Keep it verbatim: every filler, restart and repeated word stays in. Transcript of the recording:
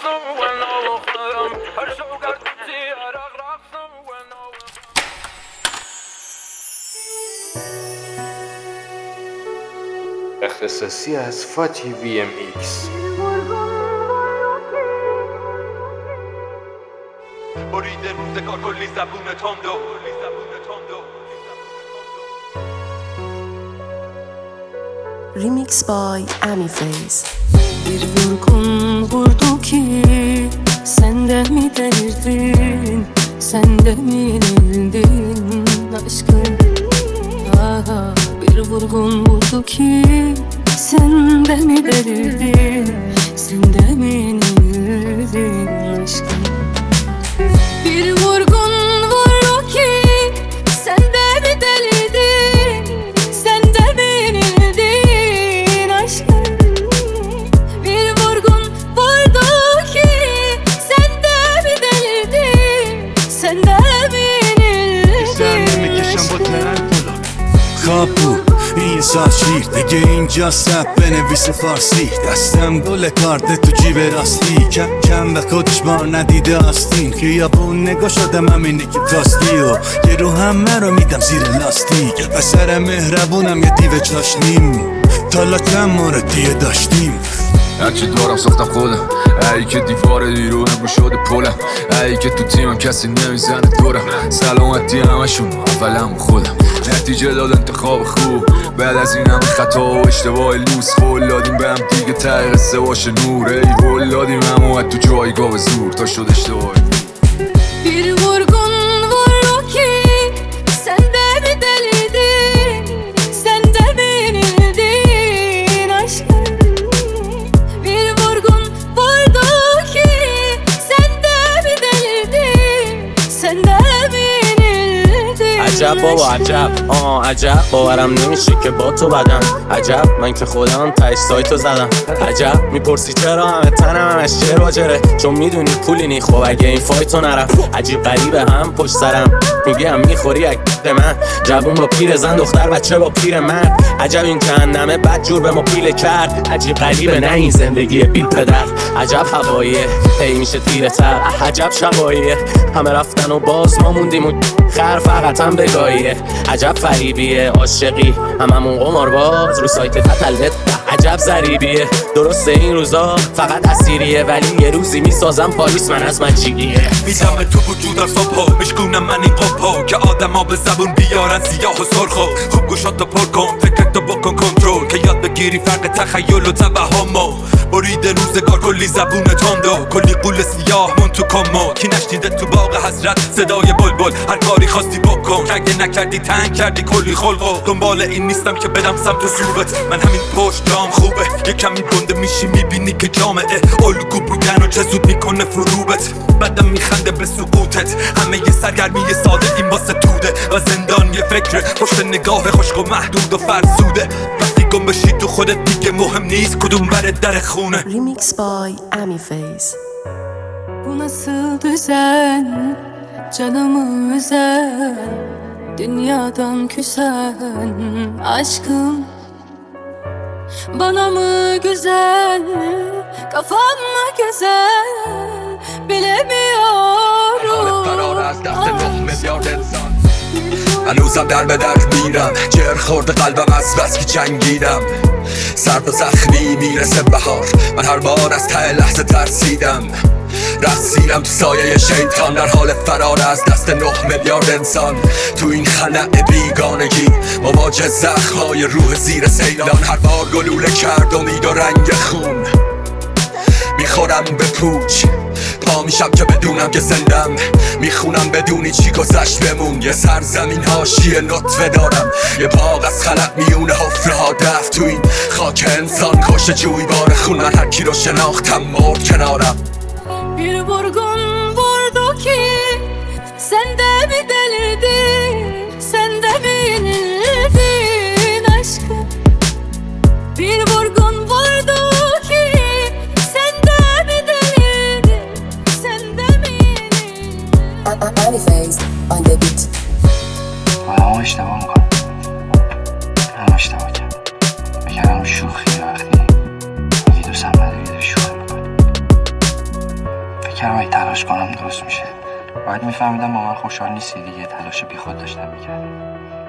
اختصاصی از فاتی وی ام ایکس. بریده روزگار کلی زبون تندو Remix by Amiface. Bir vurgun vurdu ki sen de mi delirdin, sen de mi yenildin aşkım? Aha, bir vurgun vurdu ki sen de mi delirdin, sen de mi yenildin aşkım? Bir vurgun vurdu ki sen de mi delirdin, sen de mi yenildin aşkım? Bir vurgun vurdu ki sen de mi delirdin, sen de mi yenildin aşkım? خواب بود این سال شیر دیگه اینجا سب بنویسه فارسی دستم گل کارت تو جیب راستی کم کم به خودش بار ندیده آستین خیابون نگاه شدم همینه که کاستی و یه رو همه رو میدم زیر لاستیک پسر مهربونم یه دیو چاشنیم تالا چند مورد دیگه داشتیم هرچی دارم ساختم خودم ای که دیوار دیروهم رو شده پلم ای که تو تیمم کسی نمیزنه دورم سلامتی همشون اولم خودم نتیجه داد انتخاب خوب بعد از این همه خطا و اشتباه لوس خول دادیم به هم دیگه ته قصه باشه نور ای هول دادیم هم اومد تو جایگاه زور تا شد اشتباه Bir vurgun vurdu ki sen de mi delirdin, sen de mi yenildin aşkım? Bir vurgun vurdu ki sen de mi delirdin, sen de mi yenildin? عجب بابا عجب آه عجب باورم نمیشه که با تو بدم عجب من که خودم تاش سایتو زدم عجب میپرسی چرا همه تنم همش چه راجره چون میدونی پولی نی خب اگه این فایتو نرفت عجیب غریبه هم پشت سرم میگه هم میخوری اگه من جوون با پیر زن دختر بچه با پیر من عجب این جهنمه بد جور به ما پیله کرد عجیب غریبه نه این زندگی بیل پدر عجب هواییه هی میشه تیره تر عجب شباییه همه رفتن و باز ما موندیم و خر فقط هم بگاهیه عجب فریبیه عاشقی هممون قمارباز رو سایت تتلت عجب ضریبیه درسته این روزا فقط اسیریه ولی یه روزی میسازم پاریس من از مجیگیه میدم تو وجودم صبح میشکونم من این قبها که آدم ها به زبون بیارن سیاه و سرخو خوب گوشاتو پر کن فکرتو بکن کنترل که یاد بگیری فرق تخیل و توهمو بریده روزگار کلی زبون تندو کلی قول سیاه مون تو کامو کی نشنیده تو باغ حسرت صدای بلبل هر کاری خواستی بکن اگه نکردی تنگ کردی کلی خلقو دنبال این نیستم که بدم سمت صوبت من همین پشت جام خوبه یه کمی گنده میشی میبینی که جامعه الگو بودن و چه زود میکنه فروبت بعدم میخنده به سقوطت همه یه سرگرمی ساده این واسه توده و زندان یه فکره پشت نگاه خشک و محدود و فرسوده وقتی گم بشی تو خودت دیگه مهم نیست کدوم بره در خونه. Remix by Amiface. Bu nasıl düzen, canımı üzen, dünyadan küsen aşkım. Bana mı güzel, kafam mı güzel, bilemiyorum. هنوزم در به در میرم جر خورده قلبم از بس که جنگیدم سرد و زخمی میرسه بهار من هر بار از ته لحظه ترسیدم رقصیدم تو سایه شیطان در حال فرار از دست نه میلیارد انسان تو این خلأ بیگانگی مواجه زخم‌های روح زیر سیلان هر بار گلوله کرد امید و رنگ خون میخورم به پوچ پا میشم که بدونم که زندم میخونم بدونی چی گذشت بمون یه سرزمین حاشیه نطفه دارم یه باغ از خلق میونه حفره ها دفت تو این خاک انسان کشت جوی بار خون من هر کی رو شناختم مرد کنارم Bir vurgun vurdu ki sen de mi delirdin, sen de mi yenildin aşkım? Bir vurgun vurdu ki sen de mi delirdin, sen de mi yenildin? Amiface on the beat. همه اشتباه میکنم همه اشتباه کرد بگرم شوخی وقتی میگی دوستم نداری داری شوخی میکنی میکردم اگه تلاش کنم درست میشه. باید میفهمیدم با من خوشحال نیستی دیگه، تلاش بی خود داشتم میکردم.